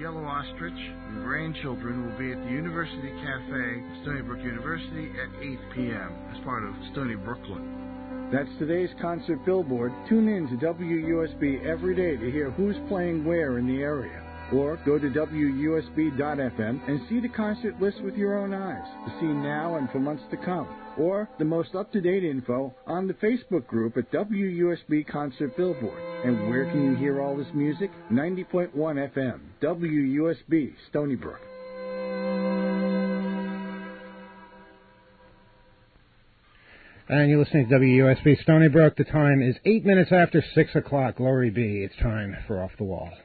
Yellow Ostrich and grandchildren will be at the University Cafe, Stony Brook University at 8 p.m. as part of Stony Brooklyn. That's today's concert billboard. Tune in to WUSB every day to hear who's playing where in the area. Or go to WUSB.FM and see the concert list with your own eyes to see now and for months to come. Or the most up-to-date info on the Facebook group at WUSB Concert Billboard. And where can you hear all this music? 90.1 FM, WUSB, Stony Brook. And you're listening to WUSB Stony Brook. The time is 8 minutes after 6 o'clock. Glory be. It's time for Off the Wall.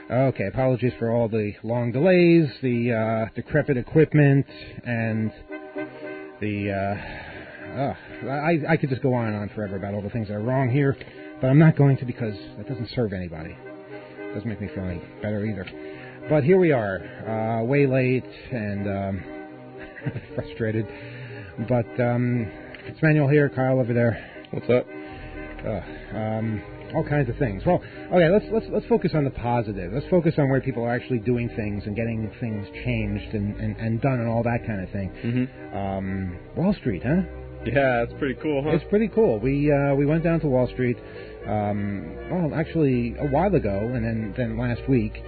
Okay, apologies for all the long delays, the decrepit equipment, and the... I could just go on and on forever about all the things that are wrong here, but I'm not going to because that doesn't serve anybody. It doesn't make me feel any better either. But here we are, way late and frustrated. But it's Manuel here, Kyle over there. What's up? All kinds of things. Well, okay, let's focus on the positive. Let's focus on where people are actually doing things and getting things changed and done and all that kind of thing. Mm-hmm. Wall Street, huh? Yeah, it's pretty cool, huh? It's pretty cool. We went down to Wall Street, well, actually a while ago, and then last week,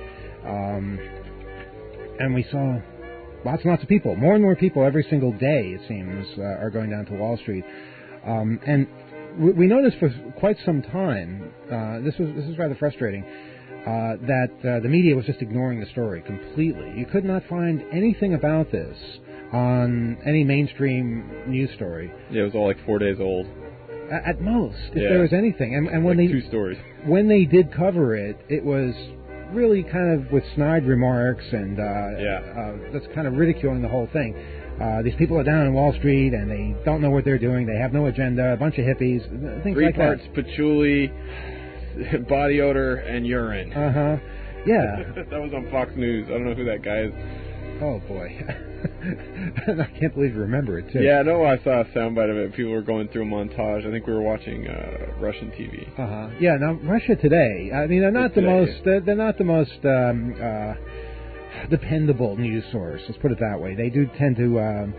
and we saw lots and lots of people. More and more people every single day, it seems, are going down to Wall Street, and we noticed for quite some time. This was rather frustrating. That the media was just ignoring the story completely. You could not find anything about this on any mainstream news story. Yeah, it was all like 4 days old. At most, if there was anything. And when like 2 stories. When they did cover it, it was really kind of with snide remarks and that's kind of ridiculing the whole thing. These people are down in Wall Street and they don't know what they're doing. They have no agenda. A bunch of hippies, things 3 like parts that. patchouli, body odor, and urine. Yeah. That was on Fox News. I don't know who that guy is. Oh, boy. I can't believe you remember it, too. Yeah, no, I saw a soundbite of it. People were going through a montage. I think we were watching Russian TV. Yeah, now, Russia Today, I mean, they're not the most dependable news source, let's put it that way. They do tend to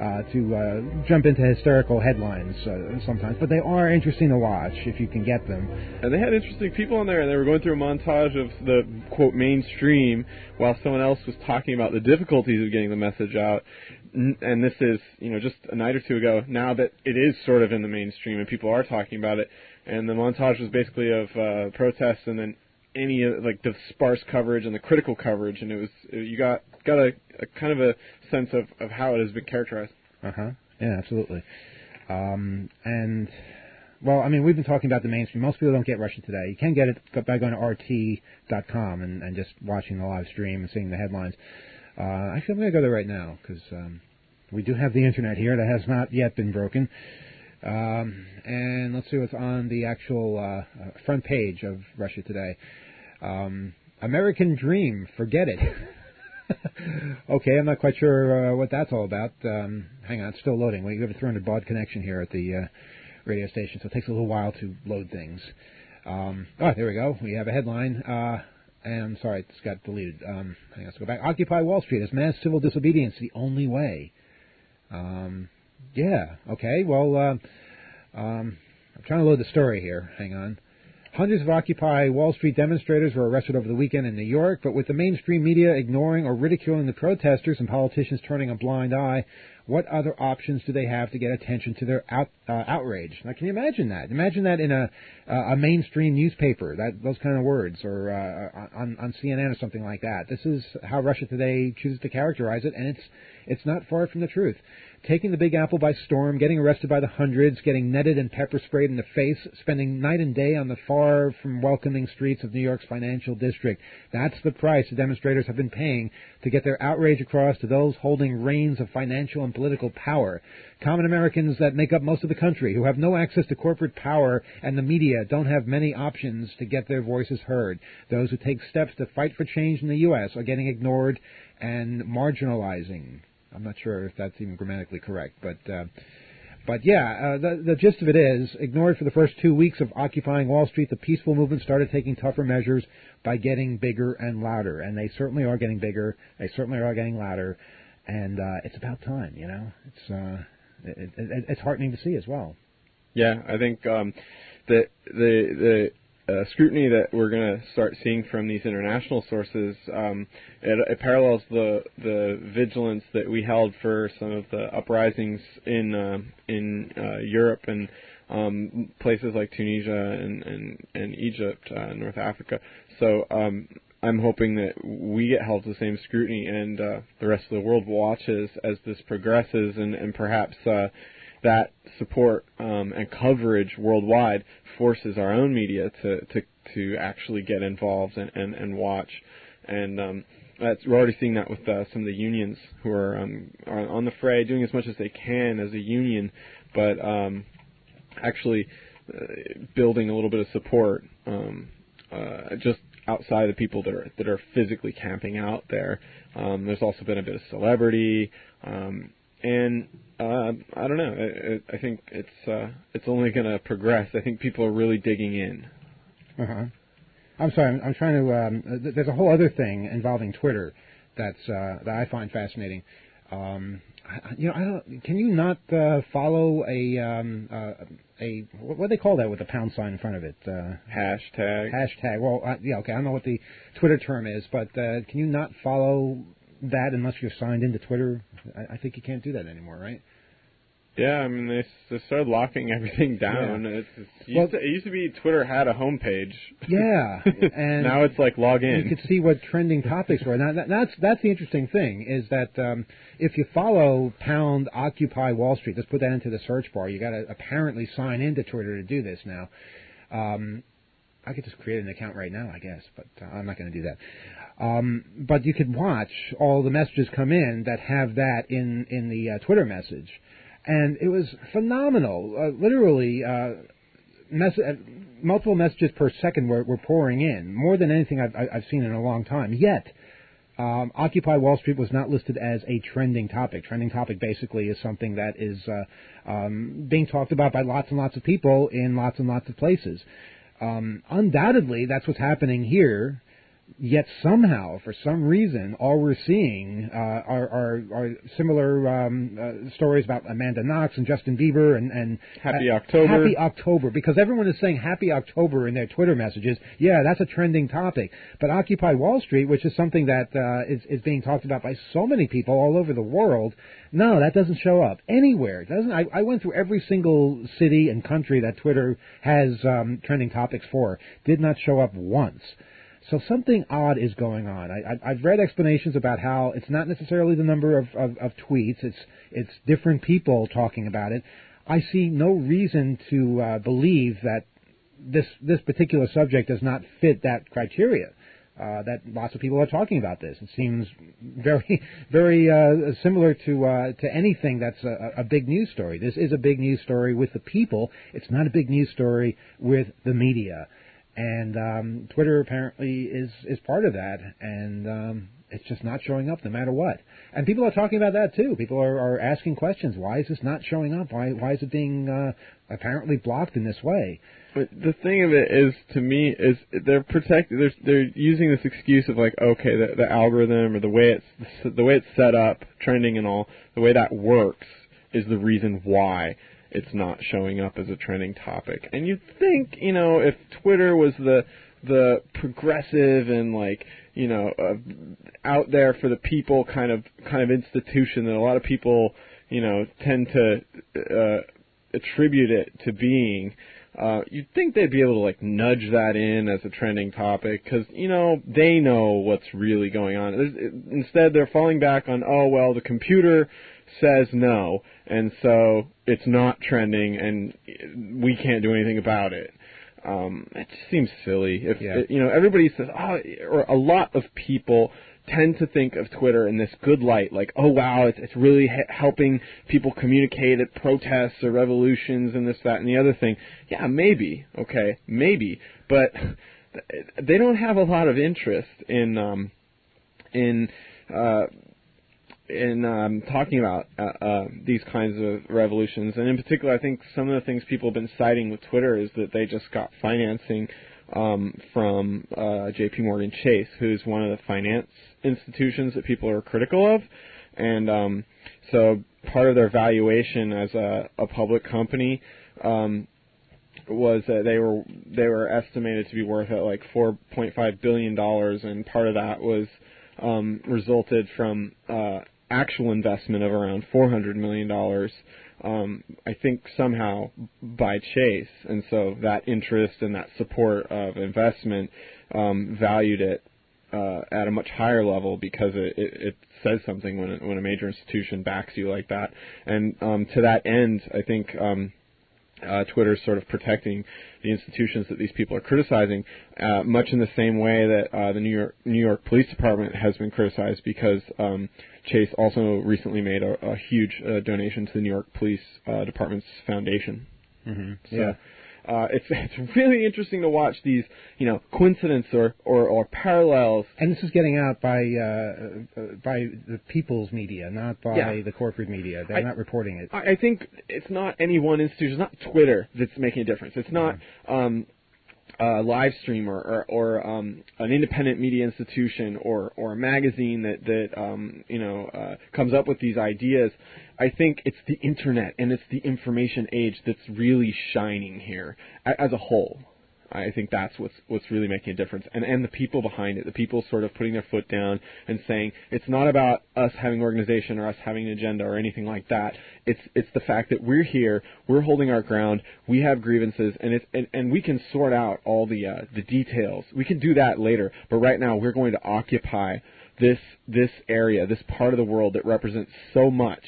jump into hysterical headlines sometimes, but they are interesting to watch if you can get them. And they had interesting people on there, and they were going through a montage of the, quote, mainstream, while someone else was talking about the difficulties of getting the message out. And this is, just a night or two ago, now that it is sort of in the mainstream and people are talking about it. And the montage was basically of protests and then any, the sparse coverage and the critical coverage, and it was, you got a kind of a sense of how it has been characterized. Yeah, absolutely. And, well, I mean, we've been talking about the mainstream. Most people don't get Russia Today. You can get it by going to RT.com and just watching the live stream and seeing the headlines. Actually, I'm going to go there right now because we do have the internet here that has not yet been broken. And let's see what's on the actual front page of Russia Today. American Dream, forget it. Okay, I'm not quite sure what that's all about. Hang on, it's still loading. We have a 300 baud connection here at the radio station, so it takes a little while to load things. There we go. We have a headline. And I'm sorry, it's got deleted. Hang on, let's go back. Occupy Wall Street as mass civil disobedience the only way. Yeah, okay. Well, I'm trying to load the story here. Hang on. Hundreds of Occupy Wall Street demonstrators were arrested over the weekend in New York, but with the mainstream media ignoring or ridiculing the protesters and politicians turning a blind eye, what other options do they have to get attention to their outrage? Now, can you imagine that? Imagine that in a mainstream newspaper, those kind of words, or on CNN or something like that. This is how Russia Today chooses to characterize it, and it's not far from the truth. Taking the Big Apple by storm, getting arrested by the hundreds, getting netted and pepper sprayed in the face, spending night and day on the far from welcoming streets of New York's financial district. That's the price the demonstrators have been paying to get their outrage across to those holding reins of financial and political power. Common Americans that make up most of the country, who have no access to corporate power and the media, don't have many options to get their voices heard. Those who take steps to fight for change in the U.S. are getting ignored and marginalizing. I'm not sure if that's even grammatically correct, but yeah, the gist of it is, ignored for the first 2 weeks of occupying Wall Street, the peaceful movement started taking tougher measures by getting bigger and louder, and they certainly are getting bigger, they certainly are getting louder, and it's about time, It's heartening to see as well. Yeah, I think the scrutiny that we're going to start seeing from these international sources, it parallels the vigilance that we held for some of the uprisings in Europe and places like Tunisia and Egypt, North Africa. So I'm hoping that we get held to the same scrutiny, and the rest of the world watches as this progresses, and perhaps that support and coverage worldwide forces our own media to actually get involved and watch. and we're already seeing that with some of the unions who are on the fray, doing as much as they can as a union, but actually building a little bit of support just outside the people that are physically camping out there. There's also been a bit of celebrity, and I don't know. I think it's only going to progress. I think people are really digging in. Uh-huh. I'm sorry. I'm trying to. There's a whole other thing involving Twitter that I find fascinating. I don't. Can you not follow a what do they call that with the pound sign in front of it? Hashtag. Hashtag. Well, yeah. Okay. I don't know what the Twitter term is, but can you not follow that unless you're signed into Twitter? I think you can't do that anymore, right? Yeah, I mean, they started locking everything down. Yeah. It used to be Twitter had a homepage. Yeah, and now it's like log in. You could see what trending topics were. Now, that's the interesting thing is that if you follow pound Occupy Wall Street, let's put that into the search bar. You got to apparently sign into Twitter to do this now. I could just create an account right now, I guess, but I'm not going to do that. But you could watch all the messages come in that have that in the Twitter message. And it was phenomenal. Literally, multiple messages per second were pouring in, more than anything I've seen in a long time. Yet, Occupy Wall Street was not listed as a trending topic. Trending topic basically is something that is being talked about by lots and lots of people in lots and lots of places. Undoubtedly, that's what's happening here. Yet somehow, for some reason, all we're seeing are similar stories about Amanda Knox and Justin Bieber and Happy October. Happy October, because everyone is saying Happy October in their Twitter messages. Yeah, that's a trending topic. But Occupy Wall Street, which is something that is being talked about by so many people all over the world, no, that doesn't show up anywhere. It doesn't. I went through every single city and country that Twitter has trending topics for. Did not show up once. So something odd is going on. I've read explanations about how it's not necessarily the number of tweets. It's different people talking about it. I see no reason to believe that this particular subject does not fit that criteria. That lots of people are talking about this. It seems very, very similar to anything that's a big news story. This is a big news story with the people. It's not a big news story with the media. And Twitter apparently is part of that, and it's just not showing up no matter what. And people are talking about that too. People are asking questions. Why is this not showing up? Why is it being apparently blocked in this way? But the thing of it is, to me, is they're using this excuse of like, okay, the algorithm or the way it's set up, trending and all, the way that works is the reason why it's not showing up as a trending topic. And you'd think, if Twitter was the progressive and like, out there for the people kind of institution that a lot of people, tend to attribute it to being, you'd think they'd be able to like nudge that in as a trending topic because, they know what's really going on. Instead, they're falling back on, oh, well, the computer says no, and so it's not trending, and we can't do anything about it. It just seems silly. Everybody says, or a lot of people tend to think of Twitter in this good light, like, oh wow, it's really helping people communicate at protests or revolutions and this, that, and the other thing. Yeah, maybe, okay, maybe, but they don't have a lot of interest in talking about these kinds of revolutions. And in particular, I think some of the things people have been citing with Twitter is that they just got financing from J.P. Morgan Chase, who's one of the finance institutions that people are critical of. And so part of their valuation as a public company was that they were estimated to be worth at like $4.5 billion, and part of that was resulted from actual investment of around $400 million, I think somehow by Chase. And so that interest and that support of investment valued it at a much higher level because it says something when a major institution backs you like that. And to that end, I think Twitter's sort of protecting the institutions that these people are criticizing, much in the same way that the New York Police Department has been criticized because Chase also recently made a huge donation to the New York Police Department's foundation. Mm-hmm. So, yeah. It's really interesting to watch these, coincidences or parallels. And this is getting out by the people's media, not by the corporate media. They're not reporting it. I think it's not any one institution. It's not Twitter that's making a difference. It's not live stream or an independent media institution or a magazine that comes up with these ideas. I think it's the internet and it's the information age that's really shining here as a whole. I think that's what's really making a difference, and the people behind it, the people sort of putting their foot down and saying it's not about us having organization or us having an agenda or anything like that. It's the fact that we're here, we're holding our ground, we have grievances, and we can sort out all the details. We can do that later, but right now we're going to occupy this area, this part of the world that represents so much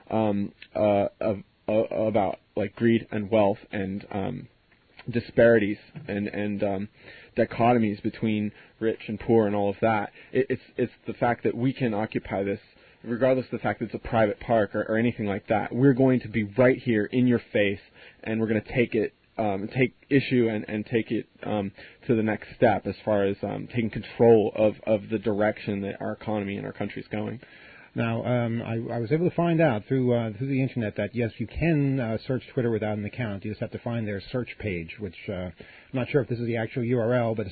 about like greed and wealth and disparities and dichotomies between rich and poor and all of that. It's the fact that we can occupy this, regardless of the fact that it's a private park or anything like that. We're going to be right here in your face, and we're going to take issue and take it to the next step as far as taking control of the direction that our economy and our country is going. Now, I was able to find out through the internet that, yes, you can search Twitter without an account. You just have to find their search page, which I'm not sure if this is the actual URL, but it's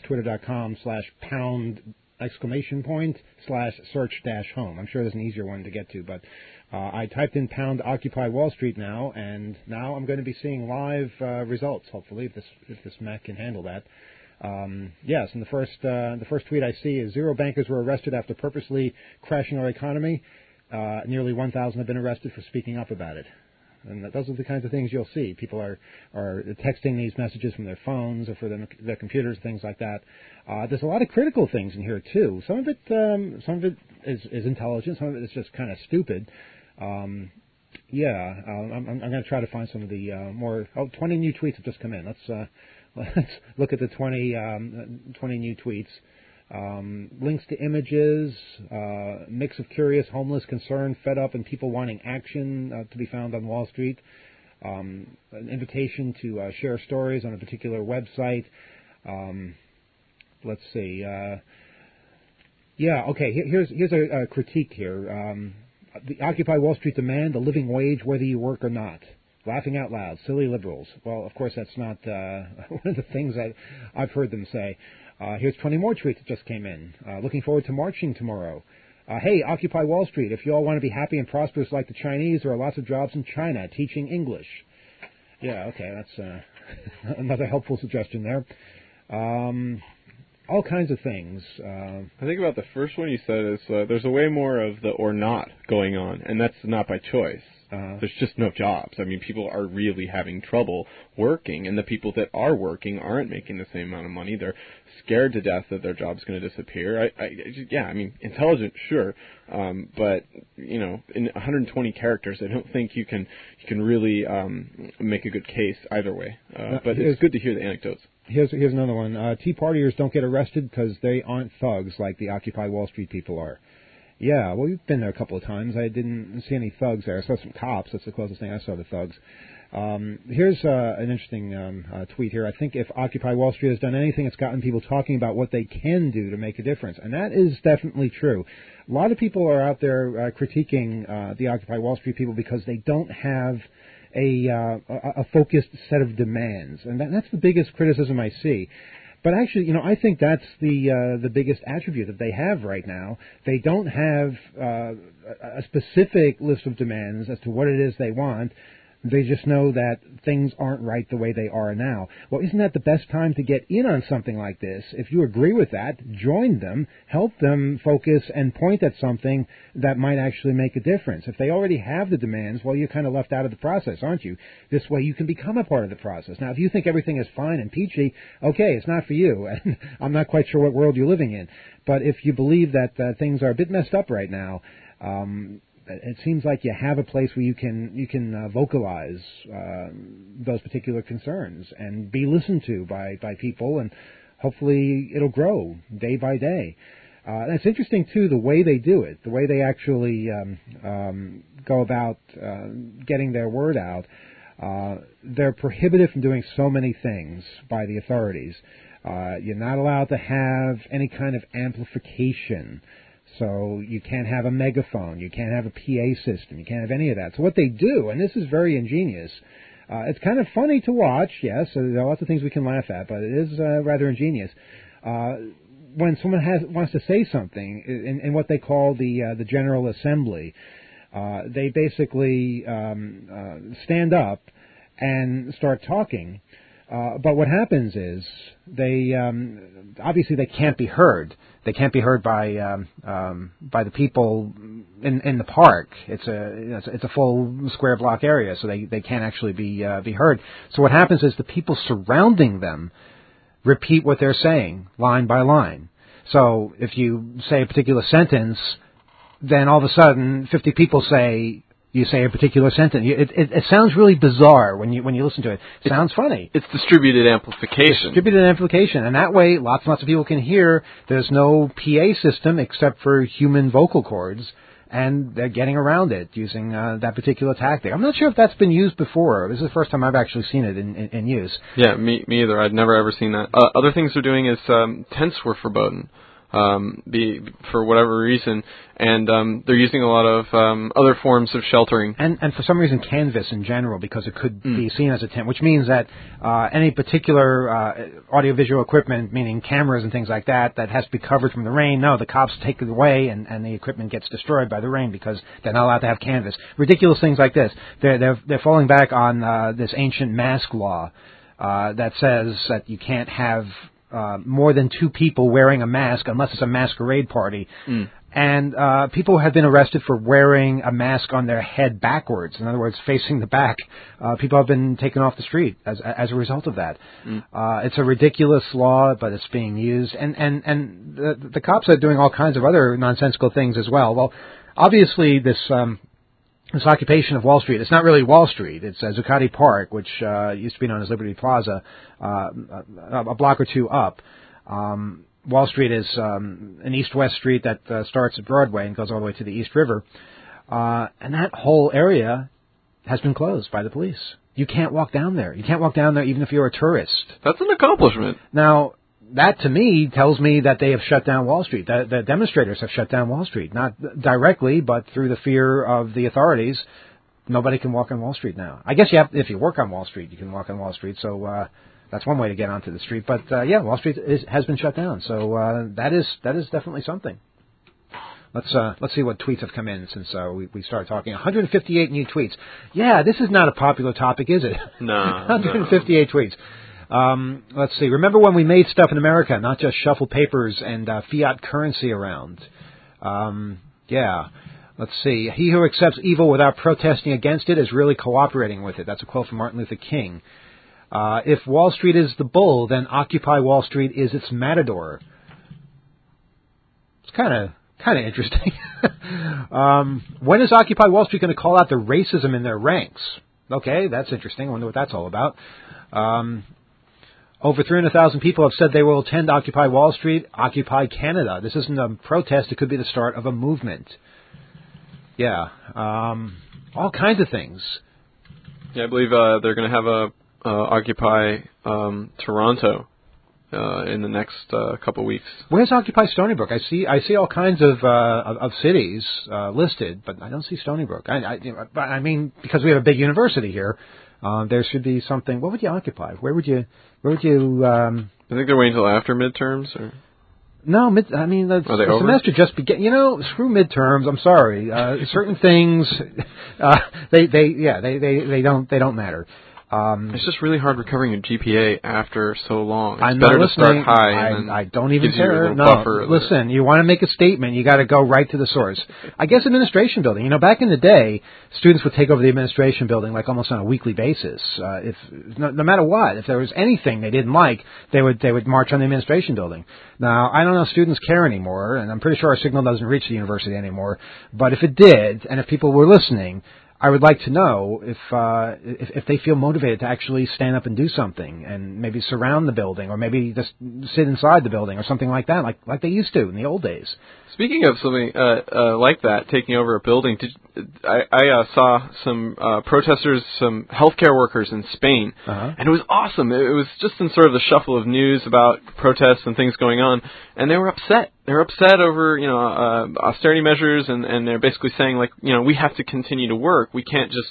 twitter.com/#!/search-home. I'm sure there's an easier one to get to, but I typed in pound Occupy Wall Street now, and now I'm going to be seeing live results, hopefully, if this Mac can handle that. Yes, and the first tweet I see is 0 bankers were arrested after purposely crashing our economy. Nearly 1,000 have been arrested for speaking up about it. And those are the kinds of things you'll see. People are texting these messages from their phones or for their computers, things like that. There's a lot of critical things in here too. Some of it is intelligent. Some of it is just kind of stupid. I'm going to try to find some of the more. 20 new tweets have just come in. Let's look at the 20 new tweets. Links to images, mix of curious, homeless, concerned, fed up, and people wanting action to be found on Wall Street. An invitation to share stories on a particular website. Let's see. Here's a critique here. The Occupy Wall Street demand a living wage whether you work or not. Laughing out loud, silly liberals. Well, of course, that's not one of the things that I've heard them say. Here's 20 more tweets that just came in. Looking forward to marching tomorrow. Hey, Occupy Wall Street. If you all want to be happy and prosperous like the Chinese, there are lots of jobs in China teaching English. Yeah, okay, that's another helpful suggestion there. All kinds of things. I think about the first one you said is there's a way more of the or not going on, and that's not by choice. There's just no jobs. I mean, people are really having trouble working, and the people that are working aren't making the same amount of money. They're scared to death that their job's going to disappear. I mean, intelligent, sure, but in 120 characters, I don't think you can really make a good case either way. But it's good to hear the anecdotes. Here's another one. Tea Partiers don't get arrested because they aren't thugs like the Occupy Wall Street people are. Yeah, well, we've been there a couple of times. I didn't see any thugs there. I saw some cops. That's the closest thing I saw to thugs. Here's an interesting tweet here. I think if Occupy Wall Street has done anything, it's gotten people talking about what they can do to make a difference. And that is definitely true. A lot of people are out there critiquing the Occupy Wall Street people because they don't have a focused set of demands. And that's the biggest criticism I see. But actually, I think that's the biggest attribute that they have right now. They don't have a specific list of demands as to what it is they want. They just know that things aren't right the way they are now. Well, isn't that the best time to get in on something like this? If you agree with that, join them, help them focus and point at something that might actually make a difference. If they already have the demands, well, you're kind of left out of the process, aren't you? This way you can become a part of the process. Now, if you think everything is fine and peachy, okay, it's not for you. And I'm not quite sure what world you're living in. But if you believe that things are a bit messed up right now, it seems like you have a place where you can vocalize those particular concerns and be listened to by people, and hopefully it'll grow day by day. And it's interesting too the way they do it, the way they actually go about getting their word out. They're prohibited from doing so many things by the authorities. You're not allowed to have any kind of amplification. So you can't have a megaphone, you can't have a PA system, you can't have any of that. So what they do, and this is very ingenious, it's kind of funny to watch, yes, there are lots of things we can laugh at, but it is rather ingenious. When someone wants to say something in what they call the General Assembly, they basically stand up and start talking. But what happens is they obviously they can't be heard. They can't be heard by the people in the park. It's a full square block area, so they can't actually be heard. So what happens is the people surrounding them repeat what they're saying line by line. So if you say a particular sentence, then all of a sudden 50 people you say a particular sentence. It sounds really bizarre when you listen to it. It sounds funny. It's distributed amplification. And that way lots and lots of people can hear. There's no PA system except for human vocal cords, and they're getting around it using that particular tactic. I'm not sure if that's been used before. This is the first time I've actually seen it in use. Yeah, me either. I'd never ever seen that. Other things they're doing is tents were forbidden. For whatever reason, and they're using a lot of other forms of sheltering. And for some reason canvas in general, because it could be seen as a tent, which means that any particular audiovisual equipment, meaning cameras and things like that has to be covered from the rain, no, the cops take it away and the equipment gets destroyed by the rain because they're not allowed to have canvas. Ridiculous things like this. They're falling back on this ancient mask law that says that you can't have more than 2 people wearing a mask unless it's a masquerade party. And people have been arrested for wearing a mask on their head backwards. In other words, facing the back. People have been taken off the street as a result of that. It's a ridiculous law, but it's being used. And the cops are doing all kinds of other nonsensical things as well. Well, obviously this occupation of Wall Street, it's not really Wall Street. It's Zuccotti Park, which used to be known as Liberty Plaza, a block or two up. Wall Street is an east-west street that starts at Broadway and goes all the way to the East River. And that whole area has been closed by the police. You can't walk down there. You can't walk down there even if you're a tourist. That's an accomplishment. Now, that to me tells me that they have shut down Wall Street. The demonstrators have shut down Wall Street, not directly, but through the fear of the authorities. Nobody can walk on Wall Street now. I guess if you work on Wall Street, you can walk on Wall Street. So that's one way to get onto the street. But Wall Street has been shut down. So that is definitely something. Let's see what tweets have come in since we started talking. 158 new tweets. Yeah, this is not a popular topic, is it? No. 158 tweets. Let's see. Remember when we made stuff in America, not just shuffle papers and fiat currency around? Let's see. He who accepts evil without protesting against it is really cooperating with it. That's a quote from Martin Luther King. If Wall Street is the bull, then Occupy Wall Street is its matador. It's kind of interesting. When is Occupy Wall Street going to call out the racism in their ranks? Okay, that's interesting. I wonder what that's all about. Over 300,000 people have said they will attend Occupy Wall Street, Occupy Canada. This isn't a protest. It could be the start of a movement. Yeah. All kinds of things. Yeah, I believe they're going to have a Occupy Toronto in the next couple of weeks. Where's Occupy Stony Brook? I see all kinds of cities listed, but I don't see Stony Brook. I mean, because we have a big university here, there should be something. What would you occupy? Where would you? I think they're waiting until after midterms, or no. The semester just began. Screw midterms. I'm sorry. Certain things, they don't matter. It's just really hard recovering your GPA after so long. I'm It's better not to start listening. high and then I don't even gives you a care. little No, buffer. listen, you want to make a statement, you got to go right to the source. I guess administration building. You know, back in the day, students would take over the administration building like almost on a weekly basis. No matter what, if there was anything they didn't like, they would march on the administration building. Now, I don't know if students care anymore, and I'm pretty sure our signal doesn't reach the university anymore. But if it did, and if people were listening, I would like to know if they feel motivated to actually stand up and do something, and maybe surround the building, or maybe just sit inside the building, or something like that, like they used to in the old days. Speaking of something like that, taking over a building, I saw some protesters, some healthcare workers in Spain, and it was awesome. It was just in sort of the shuffle of news about protests and things going on, and they were upset. They were upset over, austerity measures, and they're basically saying, like, we have to continue to work. We can't just,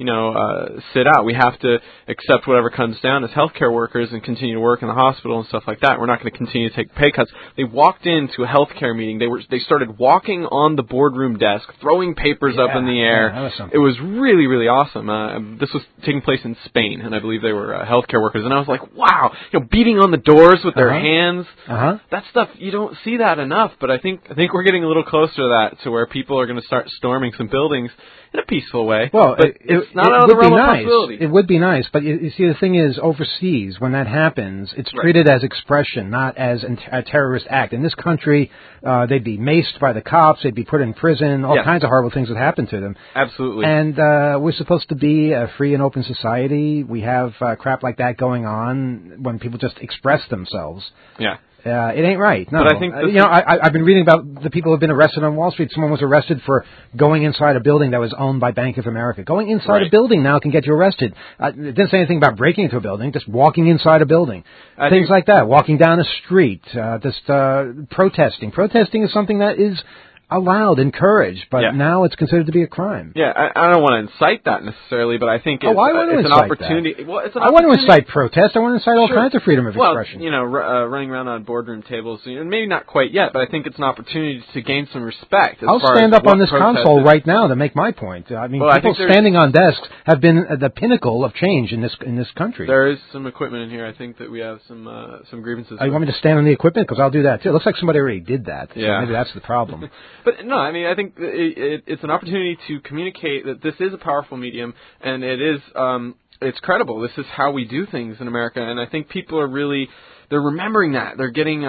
sit out. We have to accept whatever comes down as healthcare workers and continue to work in the hospital and stuff like that. We're not going to continue to take pay cuts. They walked into a healthcare meeting. They started walking on the boardroom desk, throwing papers up in the air. It was really, really awesome. This was taking place in Spain, and I believe they were healthcare workers. And I was like, wow, beating on the doors with their hands. That stuff, you don't see that enough. But I think we're getting a little closer to that, to where people are going to start storming some buildings in a peaceful way. Well, but it's not out of the realm of possibility. It would be nice, but you see, the thing is, overseas, when that happens, it's treated as expression, not as a terrorist act. In this country, they'd be maced by the cops, they'd be put in prison, all kinds of horrible things would happen to them. Absolutely. And we're supposed to be a free and open society. We have crap like that going on when people just express themselves. Yeah. It ain't right. No, but I think I've been reading about the people who've been arrested on Wall Street. Someone was arrested for going inside a building that was owned by Bank of America. Going inside a building now can get you arrested. It didn't say anything about breaking into a building, just walking inside a building. Things like that. Walking down a street, just protesting. Protesting is something that is allowed, encouraged, but now it's considered to be a crime. Yeah, I don't want to incite that necessarily, but I think it's an opportunity. That. Well, it's an I want to incite protest. I want to incite all kinds of freedom of expression. Running around on boardroom tables, maybe not quite yet, but I think it's an opportunity to gain some respect. I'll stand up on this console right now to make my point. I mean, people standing on desks have been the pinnacle of change in this country. There is some equipment in here. I think that we have some grievances. You want me to stand on the equipment? Because I'll do that too. It looks like somebody already did that. So maybe that's the problem. But no, I mean, I think it's an opportunity to communicate that this is a powerful medium, and it is it's credible. This is how we do things in America, and I think people are they're remembering that. They're getting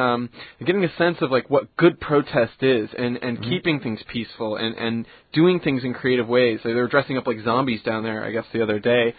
a sense of like what good protest is, and keeping things peaceful, and doing things in creative ways. They were dressing up like zombies down there, I guess, the other day.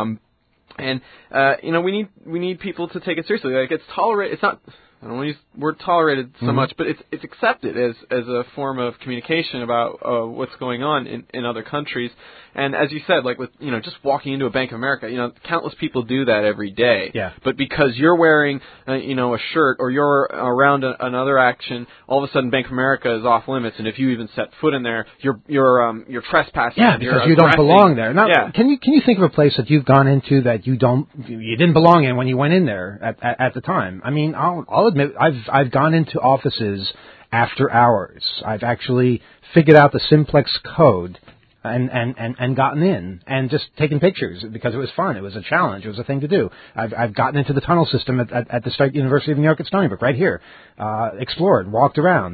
We need people to take it seriously. Like, it's tolerated. It's not. I don't want to use the word tolerated so much, but it's accepted as a form of communication about what's going on in other countries. And as you said, like with just walking into a Bank of America, countless people do that every day. Yeah. But because you're wearing a shirt, or you're around another action, all of a sudden Bank of America is off limits, and if you even set foot in there, you're trespassing. Yeah, because you don't belong there. Now, can you think of a place that you've gone into that you didn't belong in when you went in there at the time? I mean, I'll admit, I've gone into offices after hours. I've actually figured out the simplex code and gotten in and just taken pictures because it was fun. It was a challenge. It was a thing to do. I've gotten into the tunnel system at the State University of New York at Stony Brook, right here. Explored, walked around.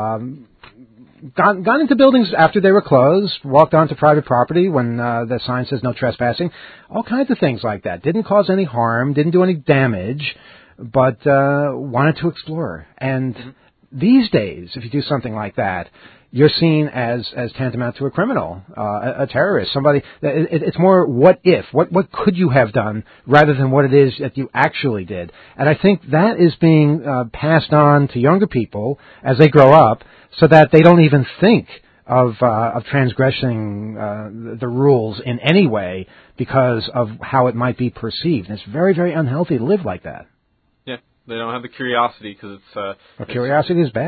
Gone into buildings after they were closed, walked onto private property when the sign says no trespassing. All kinds of things like that. Didn't cause any harm, didn't do any damage, but wanted to explore. And these days, if you do something like that, you're seen as tantamount to a criminal, a terrorist, somebody. It's more what if, what could you have done, rather than what it is that you actually did. And I think that is being passed on to younger people as they grow up, so that they don't even think of transgressing the rules in any way because of how it might be perceived. And it's very, very unhealthy to live like that. Yeah, they don't have the curiosity because it's... curiosity is bad.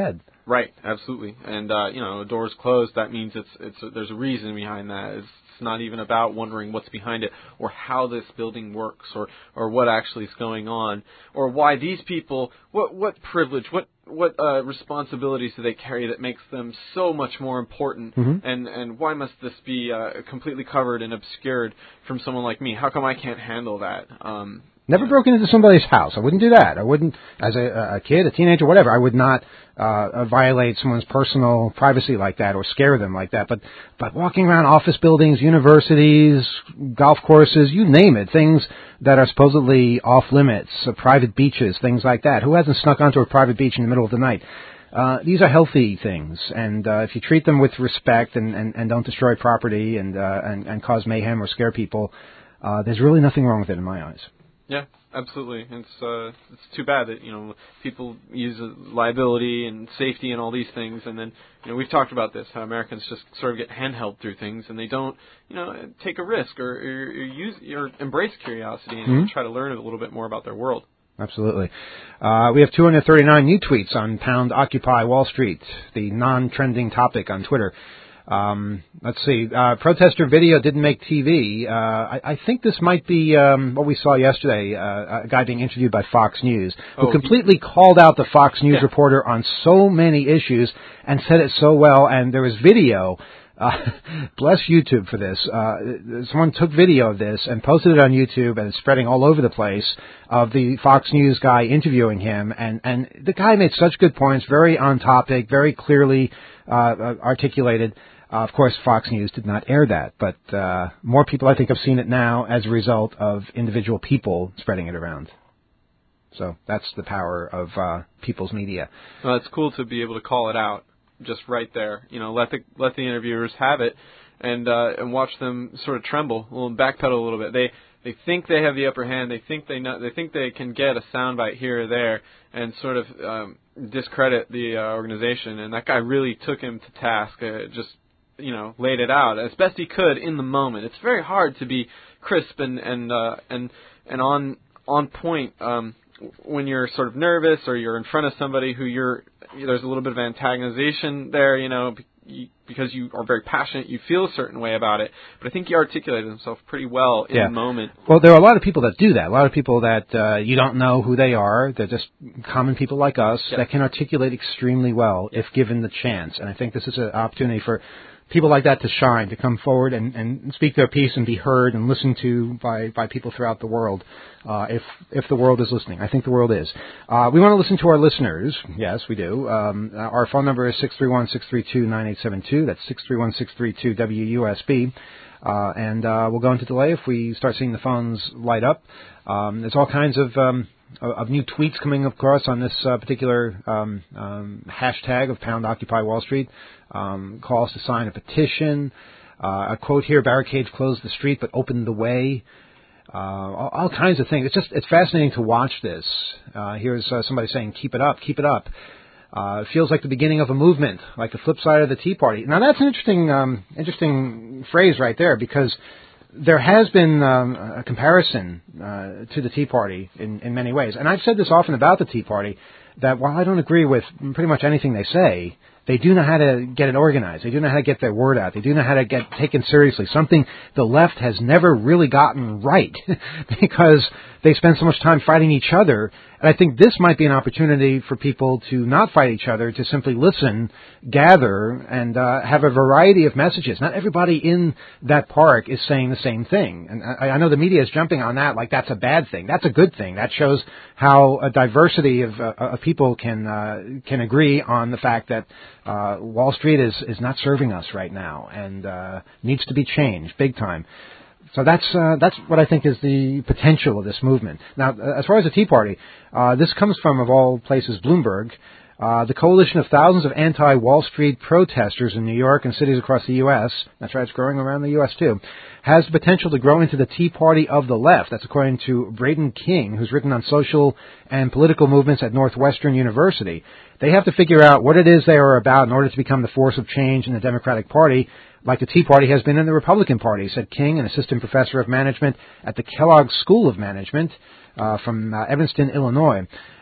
Right, absolutely. And a door's closed. That means there's a reason behind that. It's not even about wondering what's behind it, or how this building works, or what actually is going on, or why these people, what privilege, what responsibilities do they carry that makes them so much more important, and why must this be completely covered and obscured from someone like me? How come I can't handle that? Never broken into somebody's house. I wouldn't do that. I wouldn't, as a kid, a teenager, whatever. I would not violate someone's personal privacy like that or scare them like that. But walking around office buildings, universities, golf courses, you name it, things that are supposedly off limits, private beaches, things like that. Who hasn't snuck onto a private beach in the middle of the night? These are healthy things, and if you treat them with respect and don't destroy property and cause mayhem or scare people, there's really nothing wrong with it in my eyes. Yeah, absolutely. It's too bad that people use liability and safety and all these things, and then we've talked about this, how Americans just sort of get handheld through things, and they don't take a risk or use or embrace curiosity and try to learn a little bit more about their world. Absolutely. We have 239 new tweets on Pound Occupy Wall Street, the non-trending topic on Twitter. Let's see. Protester video didn't make TV. I think this might be what we saw yesterday, a guy being interviewed by Fox News, who completely called out the Fox News reporter on so many issues and said it so well, and there was video. Bless YouTube for this. Someone took video of this and posted it on YouTube, and it's spreading all over the place, of the Fox News guy interviewing him, and the guy made such good points, very on topic, very clearly articulated. Of course, Fox News did not air that, but more people, I think, have seen it now as a result of individual people spreading it around. So that's the power of people's media. Well, it's cool to be able to call it out just right there. Let the interviewers have it, and watch them sort of tremble, backpedal a little bit. They think they have the upper hand. They think they think they can get a soundbite here or there, and sort of discredit the organization. And that guy really took him to task. Just laid it out as best he could in the moment. It's very hard to be crisp and on point when you're sort of nervous or you're in front of somebody who there's a little bit of antagonization there, because you are very passionate, you feel a certain way about it. But I think he articulated himself pretty well in the moment. Well, there are a lot of people that do that. A lot of people that you don't know who they are. They're just common people like us that can articulate extremely well if given the chance. And I think this is an opportunity for people like that to shine, to come forward and speak their piece and be heard and listened to by people throughout the world, if the world is listening. I think the world is. We want to listen to our listeners. Yes, we do. Our phone number is 631-632-9872. That's 631-632-WUSB. And we'll go into delay if we start seeing the phones light up. There's all kinds of new tweets coming across on this particular hashtag of Pound Occupy Wall Street. Calls to sign a petition. A quote here: barricades closed the street but opened the way. All kinds of things. It's fascinating to watch this. Here's somebody saying, "Keep it up, keep it up." It feels like the beginning of a movement, like the flip side of the Tea Party. Now that's an interesting phrase right there, because there has been a comparison to the Tea Party in many ways. And I've said this often about the Tea Party, that while I don't agree with pretty much anything they say, they do know how to get it organized. They do know how to get their word out. They do know how to get taken seriously, something the left has never really gotten right because they spend so much time fighting each other. And I think this might be an opportunity for people to not fight each other, to simply listen, gather, and have a variety of messages. Not everybody in that park is saying the same thing. And I know the media is jumping on that like that's a bad thing. That's a good thing. That shows how a diversity of people can agree on the fact that Wall Street is not serving us right now and needs to be changed big time. So that's what I think is the potential of this movement. Now, as far as the Tea Party, this comes from, of all places, Bloomberg. The coalition of thousands of anti-Wall Street protesters in New York and cities across the U.S., that's right, it's growing around the U.S. too, has the potential to grow into the Tea Party of the left. That's according to Braden King, who's written on social and political movements at Northwestern University. They have to figure out what it is they are about in order to become the force of change in the Democratic Party, like the Tea Party has been in the Republican Party, said King, an assistant professor of management at the Kellogg School of Management from Evanston, Illinois.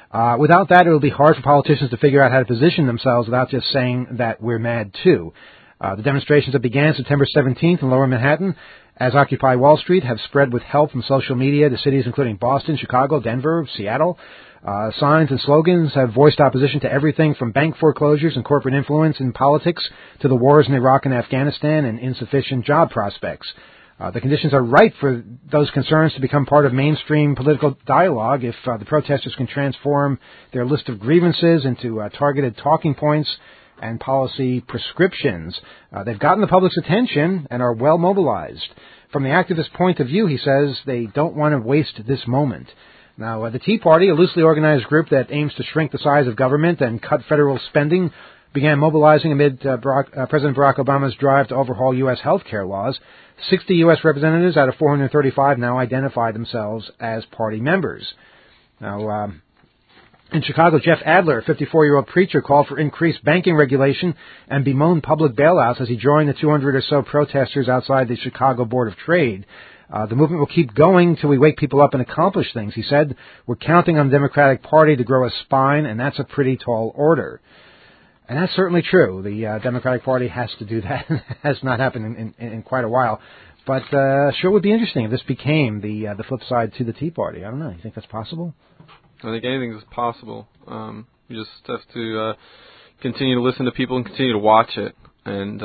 Without that, it will be hard for politicians to figure out how to position themselves without just saying that we're mad too. The demonstrations that began September 17th in Lower Manhattan as Occupy Wall Street have spread with help from social media to cities including Boston, Chicago, Denver, Seattle. Signs and slogans have voiced opposition to everything from bank foreclosures and corporate influence in politics to the wars in Iraq and Afghanistan and insufficient job prospects. The conditions are right for those concerns to become part of mainstream political dialogue if the protesters can transform their list of grievances into targeted talking points and policy prescriptions. They've gotten the public's attention and are well mobilized. From the activist point of view, he says, they don't want to waste this moment. Now, the Tea Party, a loosely organized group that aims to shrink the size of government and cut federal spending, began mobilizing amid President Barack Obama's drive to overhaul U.S. health care laws. 60 U.S. representatives out of 435 now identify themselves as party members. Now, in Chicago, Jeff Adler, a 54-year-old preacher, called for increased banking regulation and bemoaned public bailouts as he joined the 200 or so protesters outside the Chicago Board of Trade. The movement will keep going till we wake people up and accomplish things, he said. We're counting on the Democratic Party to grow a spine, and that's a pretty tall order. And that's certainly true. The Democratic Party has to do that. It has not happened in quite a while. But sure would be interesting if this became the flip side to the Tea Party. I don't know. You think that's possible? I think anything is possible. You just have to continue to listen to people and continue to watch it, and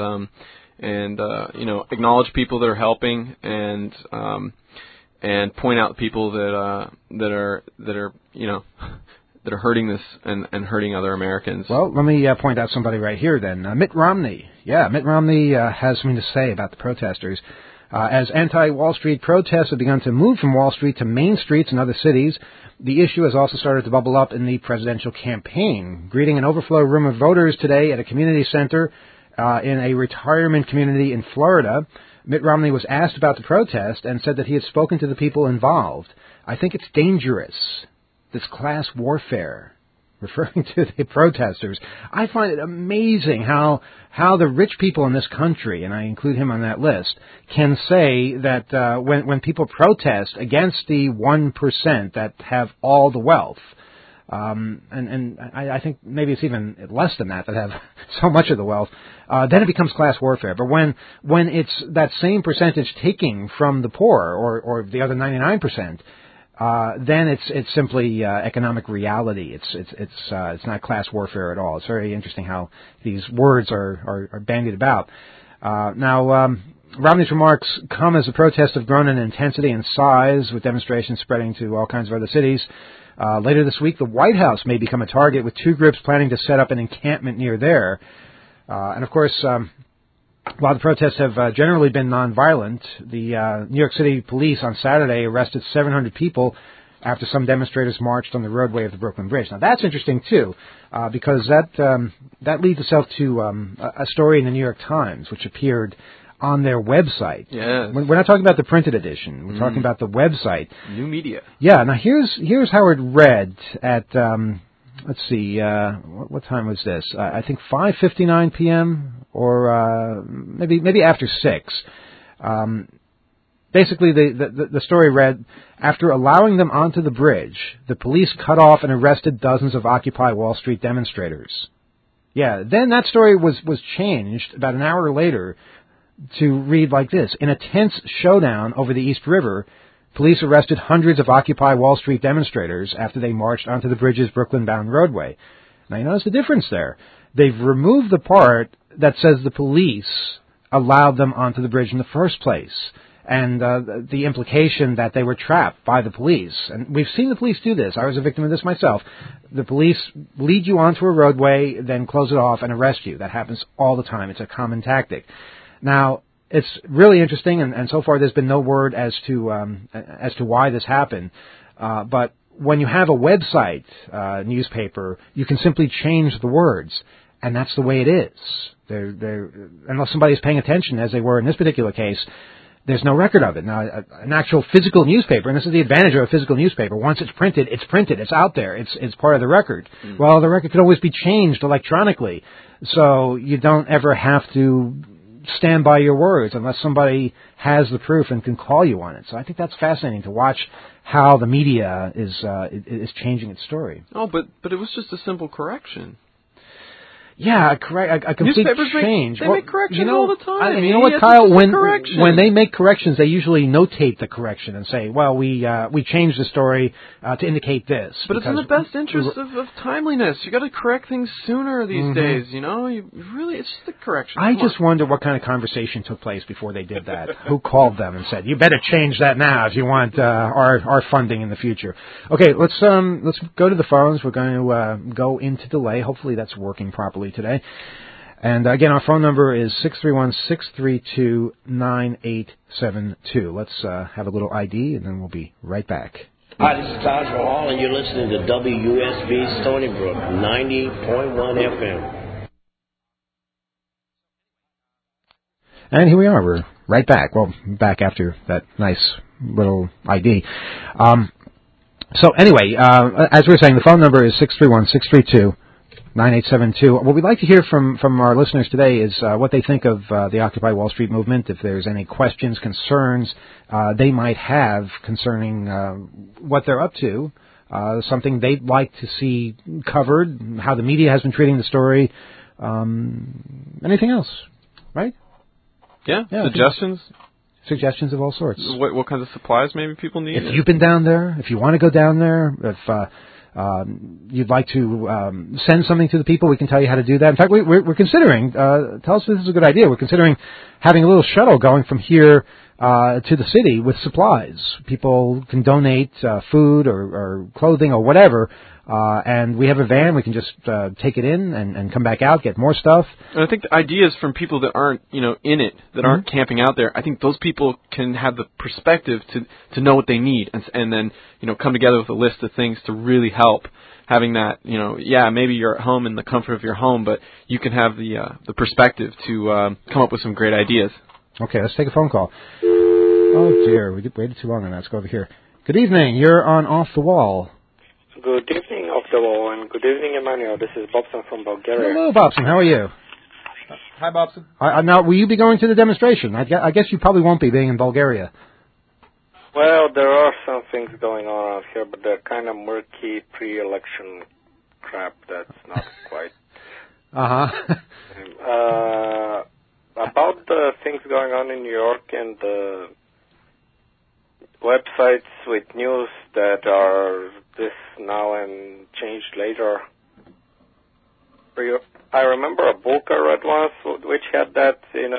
acknowledge people that are helping, and point out people that are hurting this and hurting other Americans. Well, let me point out somebody right here then. Mitt Romney. Yeah, Mitt Romney has something to say about the protesters. As anti-Wall Street protests have begun to move from Wall Street to main streets in other cities, the issue has also started to bubble up in the presidential campaign. Greeting an overflow room of voters today at a community center in a retirement community in Florida, Mitt Romney was asked about the protest and said that he had spoken to the people involved. I think it's dangerous, this class warfare, referring to the protesters. I find it amazing how the rich people in this country, and I include him on that list, can say that when people protest against the 1% that have all the wealth, and I think maybe it's even less than that have so much of the wealth, then it becomes class warfare. But when it's that same percentage taking from the poor or the other 99%, then it's simply economic reality. It's not class warfare at all. It's very interesting how these words are bandied about. Now, Romney's remarks come as the protests have grown in intensity and size, with demonstrations spreading to all kinds of other cities. Later this week, the White House may become a target, with two groups planning to set up an encampment near there. And of course, while the protests have generally been nonviolent, the New York City police on Saturday arrested 700 people after some demonstrators marched on the roadway of the Brooklyn Bridge. Now, that's interesting, too, because that leads itself to a story in the New York Times, which appeared on their website. Yes. We're not talking about the printed edition. We're talking about the website. New media. Yeah. Now, here's how it read at, let's see, what time was this? I think 5:59 p.m. or maybe after 6. Basically, the story read, after allowing them onto the bridge, the police cut off and arrested dozens of Occupy Wall Street demonstrators. Yeah, then that story was changed about an hour later to read like this. In a tense showdown over the East River, police arrested hundreds of Occupy Wall Street demonstrators after they marched onto the bridge's Brooklyn-bound roadway. Now, you notice the difference there. They've removed the part that says the police allowed them onto the bridge in the first place, and the implication that they were trapped by the police. And we've seen the police do this. I was a victim of this myself. The police lead you onto a roadway, then close it off and arrest you. That happens all the time. It's a common tactic. Now, it's really interesting, and so far there's been no word as to why this happened. But when you have a website newspaper, you can simply change the words, and that's the way it is. Unless somebody's paying attention, as they were in this particular case, there's no record of it. Now, an actual physical newspaper, and this is the advantage of a physical newspaper, once it's printed, it's out there, it's part of the record. Well, the record could always be changed electronically, so you don't ever have to stand by your words unless somebody has the proof and can call you on it. So I think that's fascinating to watch how the media is changing its story. Oh, but it was just a simple correction. Yeah, correct. A complete change. They make corrections all the time. You know what, Kyle? When they make corrections, they usually notate the correction and say, "Well, we changed the story to indicate this." But it's in the best interest of timeliness. You got to correct things sooner these days. You know, it's just a correction. I just wonder what kind of conversation took place before they did that. Who called them and said, "You better change that now if you want our funding in the future." Okay, let's go to the phones. We're going to go into delay. Hopefully, that's working properly today. And again, our phone number is 631-632-9872. Let's have a little ID, and then we'll be right back. Hi, this is Taj Mahal, and you're listening to WUSB Stony Brook, 90.1 FM. And here we are. We're right back. Well, back after that nice little ID. So anyway, as we were saying, the phone number is 631-632-9872. What we'd like to hear from our listeners today is what they think of the Occupy Wall Street movement, if there's any questions, concerns they might have concerning what they're up to, something they'd like to see covered, how the media has been treating the story, anything else, right? Yeah, suggestions? Suggestions of all sorts. What kinds of supplies maybe people need? If you've been down there, if you want to go down there, if you'd like to send something to the people, we can tell you how to do that. In fact, we're considering, tell us if this is a good idea, we're considering having a little shuttle going from here to the city with supplies. People can donate food or clothing or whatever, and we have a van. We can just take it in and come back out, get more stuff. And I think the ideas from people that aren't, in it, that aren't camping out there, I think those people can have the perspective to know what they need and then, come together with a list of things to really help. Having that, maybe you're at home in the comfort of your home, but you can have the perspective to come up with some great ideas. Okay, let's take a phone call. Oh, dear, we waited too long on that. Let's go over here. Good evening. You're on Off the Wall. Good evening, Off the Wall, and good evening, Emmanuel. This is Bobson from Bulgaria. Hello, Bobson. How are you? Hi, Bobson. Now, will you be going to the demonstration? I guess you probably won't be, being in Bulgaria. Well, there are some things going on out here, but they're kind of murky pre-election crap that's not quite... About the things going on in New York and the websites with news that are this now and changed later. I remember a book I read once which had that,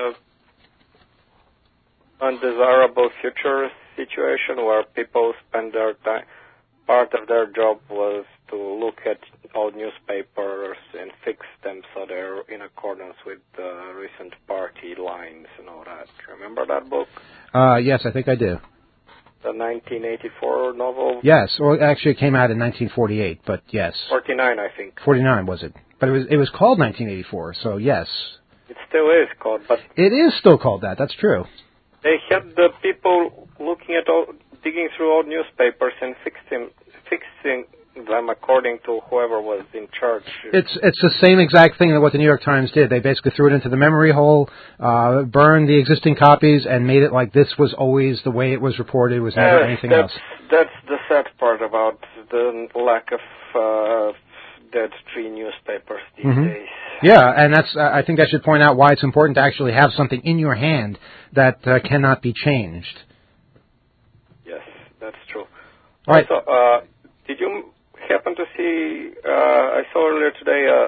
undesirable future situation where people spend their time. Part of their job was to look at old newspapers and fix them so they're in accordance with the recent party lines and all that. Remember that book? Yes, I think I do. The 1984 novel? Yes, or actually it came out in 1948, but yes. 49, I think. 49 was it? But it was called 1984, so yes. It still is called, but... It is still called that, that's true. They had the people looking at digging through old newspapers and fixing them according to whoever was in charge. It's the same exact thing that what the New York Times did. They basically threw it into the memory hole, burned the existing copies, and made it like this was always the way it was reported. It was never anything else. That's the sad part about the lack of dead tree newspapers these days. Yeah, and I think I should point out why it's important to actually have something in your hand that cannot be changed. Yes, that's true. All right. Also, did you happen to see, I saw earlier today a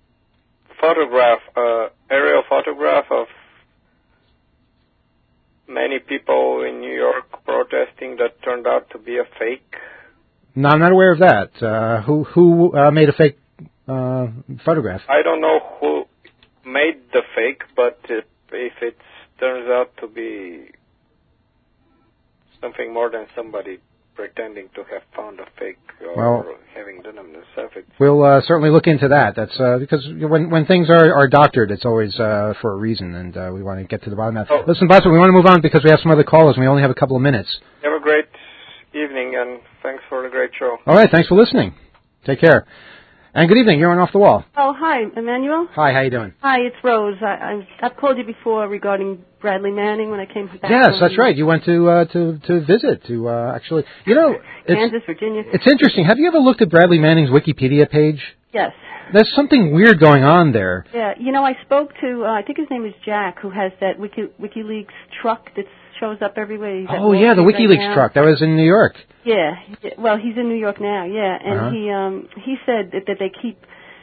aerial photograph of many people in New York protesting that turned out to be a fake? No, I'm not aware of that. Who made a fake photograph? I don't know who made the fake, but if it turns out to be something more than somebody pretending to have found a fake or having done them themselves. We'll certainly look into that. That's because when things are doctored, it's always for a reason, and we want to get to the bottom of that. Listen, Buster, we want to move on because we have some other callers, and we only have a couple of minutes. Have a great evening, and thanks for the great show. All right, thanks for listening. Take care. And good evening. You're on Off the Wall. Oh, hi, Emmanuel. Hi, how you doing? Hi, it's Rose. I've called you before regarding Bradley Manning when I came back. Yes, that's right. You went to visit to actually. You know, Kansas, Virginia. It's interesting. Have you ever looked at Bradley Manning's Wikipedia page? Yes. There's something weird going on there. Yeah, you know, I spoke to I think his name is Jack, who has that WikiLeaks truck that shows up everywhere. Oh yeah, the WikiLeaks truck. That was in New York. Yeah. Well, he's in New York now. Yeah, and he said that they keep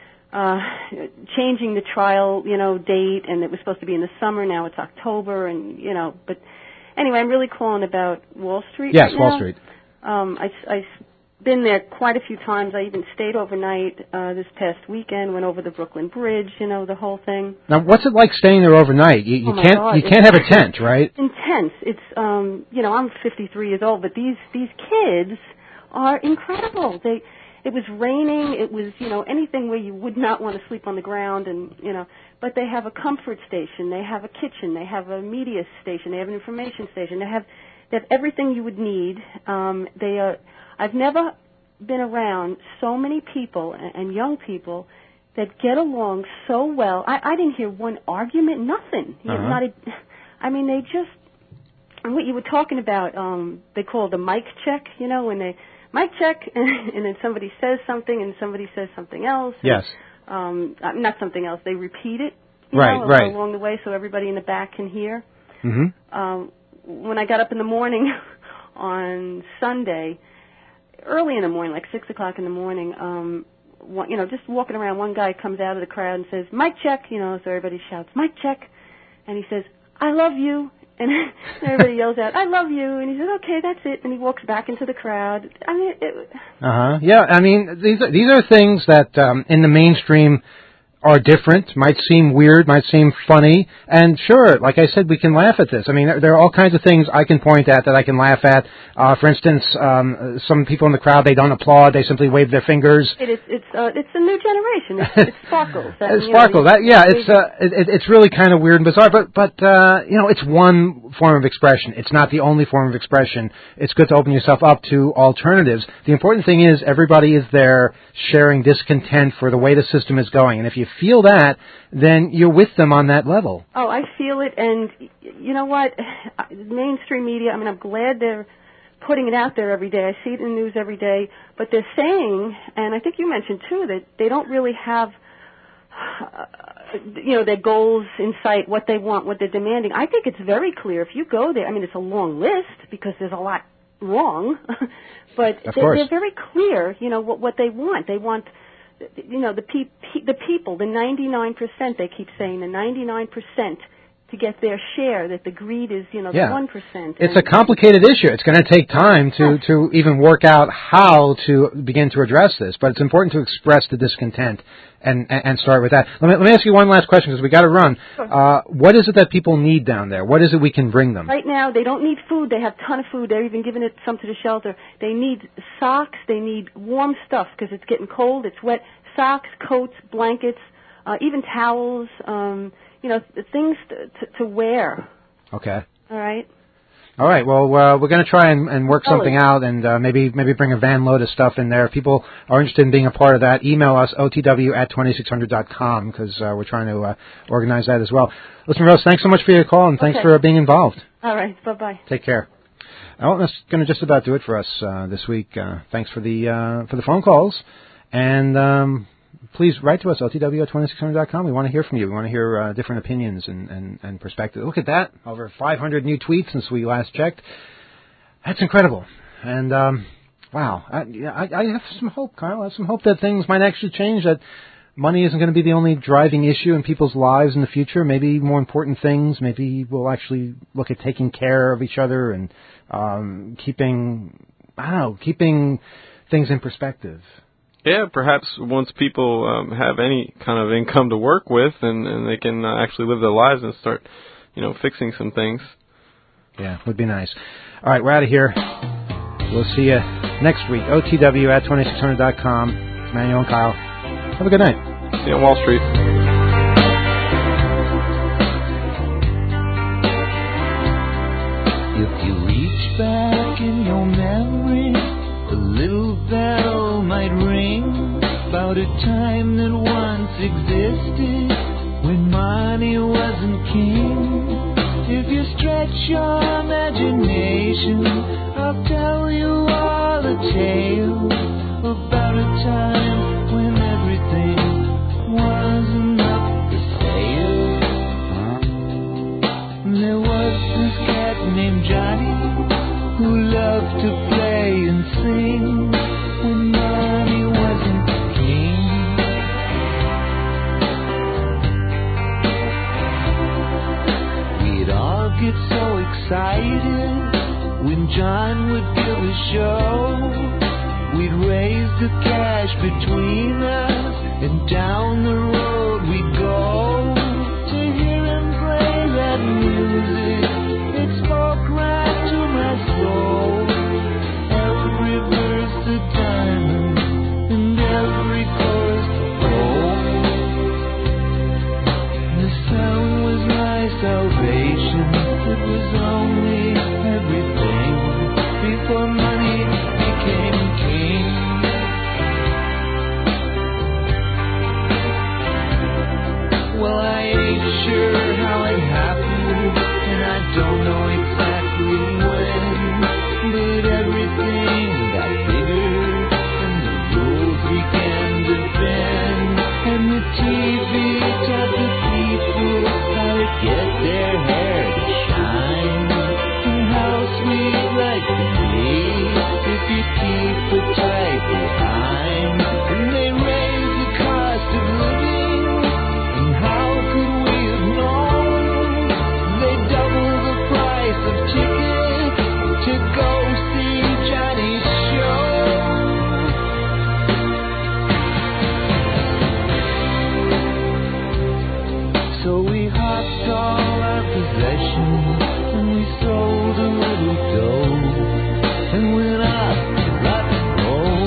changing the trial, date, and it was supposed to be in the summer. Now it's October, and but anyway, I'm really calling about Wall Street. Yes, right Wall now. Street. I've been there quite a few times. I even stayed overnight this past weekend. Went over the Brooklyn Bridge. The whole thing. Now, what's it like staying there overnight? You can't have a tent, right? Intense. It's I'm 53 years old, but these kids are incredible. It was raining. It was, anything where you would not want to sleep on the ground, and but they have a comfort station. They have a kitchen. They have a media station. They have an information station. They have everything you would need. I've never been around so many people and young people that get along so well. I didn't hear one argument, nothing. They just, what you were talking about, they call it the mic check, when they mic check and then somebody says something and somebody says something else. Yes. Not something else. They repeat it, right. along the way so everybody in the back can hear. Mm-hmm. When I got up in the morning on Sunday, early in the morning, like 6 o'clock in the morning, just walking around, one guy comes out of the crowd and says, mic check, so everybody shouts, mic check, and he says, I love you, and everybody yells out, I love you, and he says, okay, that's it, and he walks back into the crowd. Yeah, these are things that in the mainstream are different, might seem weird, might seem funny, and sure, like I said, we can laugh at this. There are all kinds of things I can point at that I can laugh at. For instance, some people in the crowd, they don't applaud, they simply wave their fingers. It's a new generation. It sparkles. It's really kind of weird and bizarre, but it's one form of expression. It's not the only form of expression. It's good to open yourself up to alternatives. The important thing is everybody is there sharing discontent for the way the system is going, and if you feel that, then you're with them on that level. Oh, I feel it, and you know what? Mainstream media, I'm glad they're putting it out there every day. I see it in the news every day, but they're saying, and I think you mentioned too, that they don't really have, their goals in sight, what they want, what they're demanding. I think it's very clear. If you go there, it's a long list because there's a lot wrong, but they're very clear, what they want. They want the people, the 99%, they keep saying, the 99% to get their share, that the greed is, the 1%. It's a complicated issue. It's going to take time to even work out how to begin to address this, but it's important to express the discontent and start with that. Let me ask you one last question because we got to run. Sure. What is it that people need down there? What is it we can bring them? Right now, they don't need food. They have a ton of food. They're even giving it some to the shelter. They need socks. They need warm stuff because it's getting cold. It's wet. Socks, coats, blankets, even towels, things to wear. Okay. All right. All right. Well, we're going to try and work something out, and maybe bring a van load of stuff in there. If people are interested in being a part of that, email us, otw@2600.com, because we're trying to organize that as well. Listen, Rose, thanks so much for your call, and thanks for being involved. All right. Bye-bye. Take care. Well, that's going to just about do it for us this week. Thanks for the phone calls, and please write to us, otw@2600.com. We want to hear from you. We want to hear different opinions and perspectives. Look at that. Over 500 new tweets since we last checked. That's incredible. And, wow. I have some hope, Kyle. I have some hope that things might actually change, that money isn't going to be the only driving issue in people's lives in the future. Maybe more important things. Maybe we'll actually look at taking care of each other and keeping things in perspective. Yeah, perhaps once people have any kind of income to work with and they can actually live their lives and start, fixing some things. Yeah, would be nice. All right, we're out of here. We'll see you next week. OTW@2600.com. Manuel and Kyle. Have a good night. See you on Wall Street. If you reach back in your memory, a little bell might ring about about a time that once existed when money wasn't king. If you stretch your imagination, I'll tell you all a tale about a time when everything wasn't up for sale. There was this cat named Johnny who loved to play and sing when money wasn't king. We'd all get so excited when John would give a show. We'd raise the cash between us and down the road we'd go to hear him play that music. It spoke right to my soul. Every verse a diamond and every chorus gold. The sound was my salvation. It was only everything before money became king. Well, I ain't sure how it happened, and I don't know exactly when, but everything got bigger, and the rules began to bend, and the TV taught the people how to get their hair to shine, and how sweet life can be if you keep it tight behind. And they raised the cost of living, and how could we have known? They doubled the price of tickets to go see Johnny's show. So we hopped all our possessions and we sold a little dough and went up to rock and roll.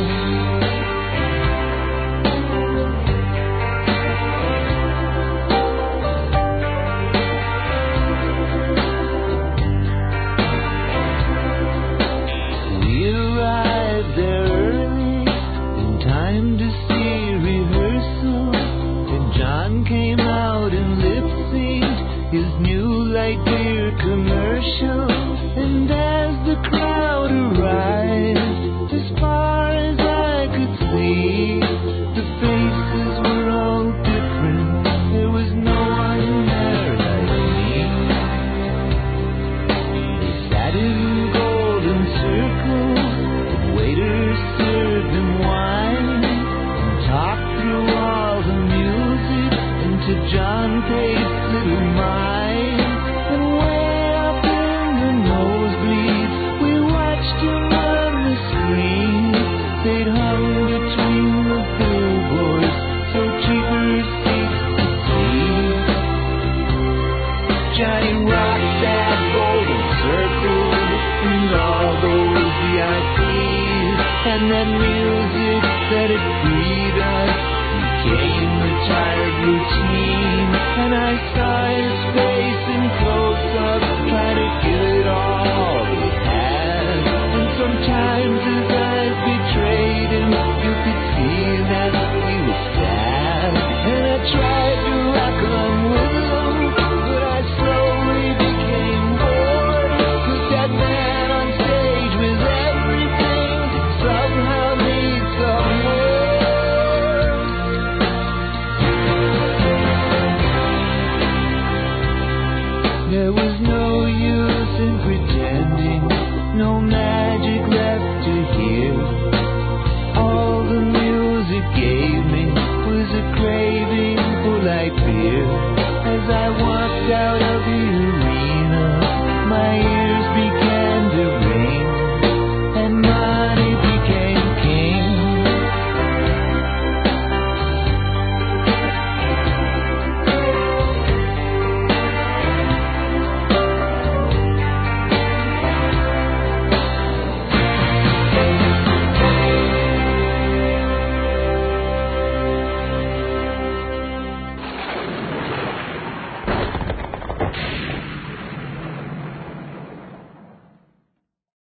We arrived there early in time to see rehearsal, and John came out and lip-synced his new light beer commercial. And as the crowd arrived, as far as I could see, the faces were all different. There was no one there like me. They sat in golden circles, the waiters served them wine, and talked through all the music into John Pay's little mind. And way up in the nosebleeds, we watched him on the screen. They'd hung between the billboards so cheaper seats could see. Johnny rocked that golden circle and all those VIPs, and that music that had freed us became the tired routine. And I saw his face in close-up, trying to get it all he had. And sometimes